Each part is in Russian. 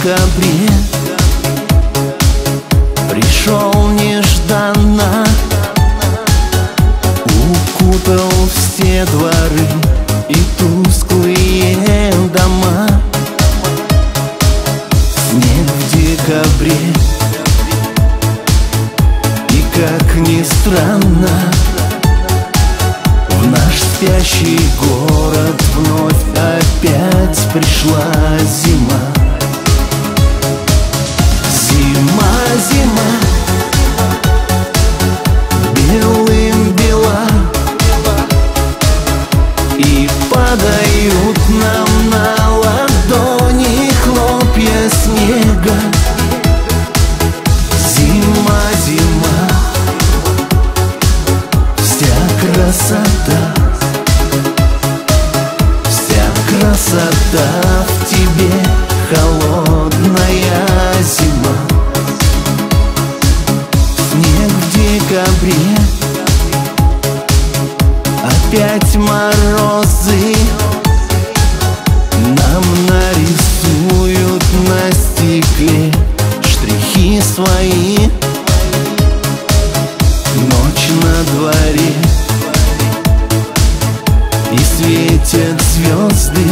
декабре пришел нежданно, укутал все дворы и тусклые дома. Снег в декабре, и как ни странно, в наш спящий город вновь опять пришла зима. Зима, зима, белым бела, и падают нам на ладони хлопья снега. Зима, зима, вся красота, вся красота в тебе, холодная зима. Снег в декабре, опять морозы нам нарисуют на стекле штрихи свои. Ночь на дворе, и светят звезды.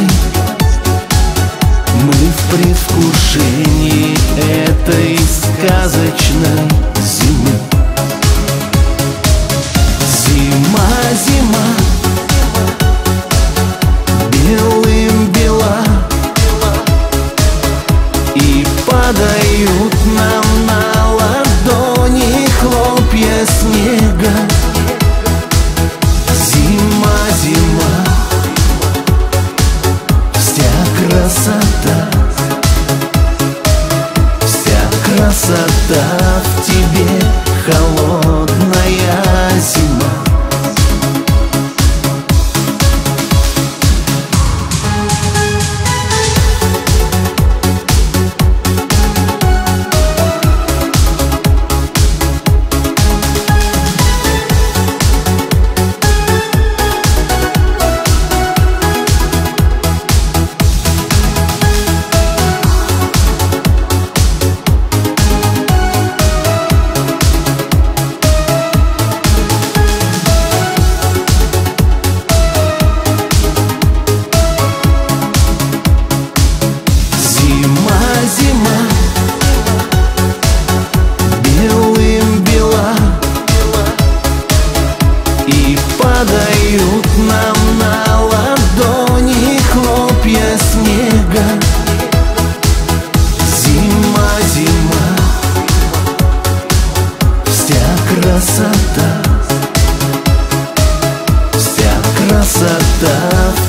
Мы в предвкушении этой сказочной зимы. Зима, зима, белым бела, и падают нам на ладони хлопья снега. Зима, зима, вся красота, вся красота в тебе, холодная зима. Падают нам на ладони хлопья снега. Зима, зима, вся красота, вся красота